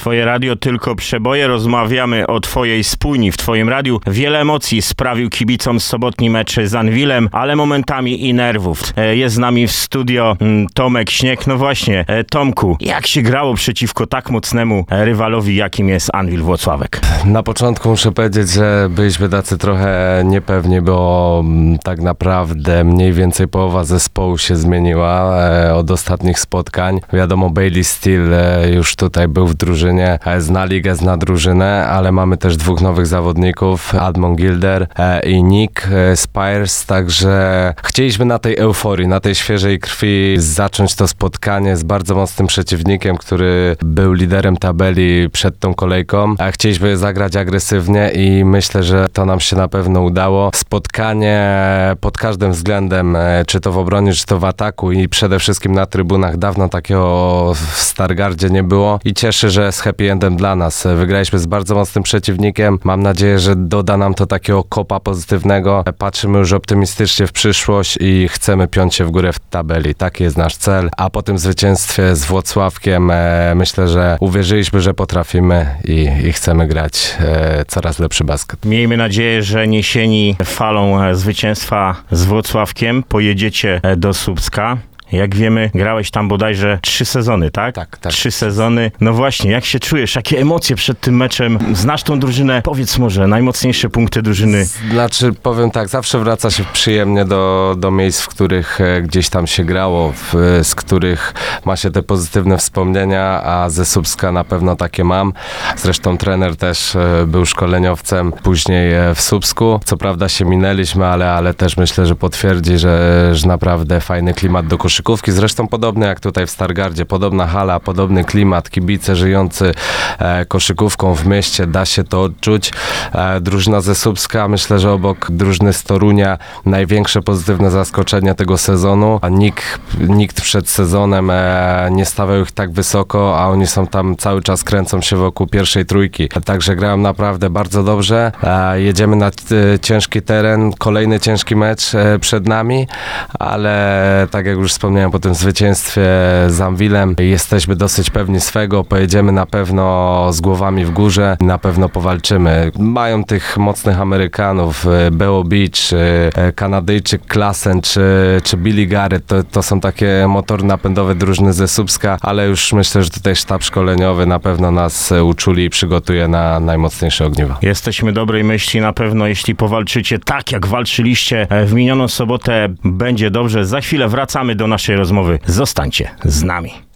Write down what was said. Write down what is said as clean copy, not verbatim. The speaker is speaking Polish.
Twoje radio tylko przeboje. Rozmawiamy o twojej spójni w twoim radiu. Wiele emocji sprawił kibicom sobotni mecz z Anwilem, ale momentami i nerwów. Jest z nami w studio Tomek Śnieg. No właśnie, Tomku, jak się grało przeciwko tak mocnemu rywalowi, jakim jest Anwil Włocławek? Na początku muszę powiedzieć, że byliśmy tacy trochę niepewni, bo tak naprawdę mniej więcej połowa zespołu się zmieniła od ostatnich spotkań. Wiadomo, Bailey Steele już tutaj był w drużynie, zna ligę, zna drużynę, ale mamy też dwóch nowych zawodników, Admon Gilder i Nick Spires, także chcieliśmy na tej euforii, na tej świeżej krwi zacząć to spotkanie z bardzo mocnym przeciwnikiem, który był liderem tabeli przed tą kolejką, a chcieliśmy zagrać agresywnie i myślę, że to nam się na pewno udało. Spotkanie pod każdym względem, czy to w obronie, czy to w ataku i przede wszystkim na trybunach, dawno takiego w Stargardzie nie było i cieszę, że z happy endem dla nas. Wygraliśmy z bardzo mocnym przeciwnikiem. Mam nadzieję, że doda nam to takiego kopa pozytywnego. Patrzymy już optymistycznie w przyszłość i chcemy piąć się w górę w tabeli. Taki jest nasz cel. A po tym zwycięstwie z Włocławkiem myślę, że uwierzyliśmy, że potrafimy i chcemy grać coraz lepszy basket. Miejmy nadzieję, że niesieni falą zwycięstwa z Włocławkiem pojedziecie do Słupska. Jak wiemy, grałeś tam bodajże 3 sezony, tak? Tak. 3 sezony. No właśnie, jak się czujesz? Jakie emocje przed tym meczem? Znasz tą drużynę? Powiedz może, najmocniejsze punkty drużyny. Znaczy, powiem tak, zawsze wraca się przyjemnie do miejsc, w których gdzieś tam się grało, z których ma się te pozytywne wspomnienia, a ze Słupska na pewno takie mam. Zresztą trener też był szkoleniowcem później w Słupsku. Co prawda się minęliśmy, ale też myślę, że potwierdzi, że naprawdę fajny klimat do koszykówki. Zresztą podobny jak tutaj w Stargardzie, podobna hala, podobny klimat, kibice żyjący koszykówką w mieście, da się to odczuć. Drużyna ze Słupska, myślę, że obok drużyny z Torunia największe pozytywne zaskoczenie tego sezonu. Nikt przed sezonem nie stawiał ich tak wysoko, a oni są tam cały czas, kręcą się wokół pierwszej trójki. Także grają naprawdę bardzo dobrze. Jedziemy na ciężki teren, kolejny ciężki mecz przed nami, ale tak jak już wspomniałem, po tym zwycięstwie z Anwilem jesteśmy dosyć pewni swego, pojedziemy na pewno z głowami w górze, na pewno powalczymy. Mają tych mocnych Amerykanów, Beo Beach, Kanadyjczyk Klassen czy Billy Garrett, to są takie motory napędowe drużyny ze Słupska, ale już myślę, że tutaj sztab szkoleniowy na pewno nas uczuli i przygotuje na najmocniejsze ogniwa. Jesteśmy dobrej myśli, na pewno jeśli powalczycie tak, jak walczyliście w minioną sobotę, będzie dobrze. Za chwilę wracamy do naszej rozmowy. Zostańcie z nami.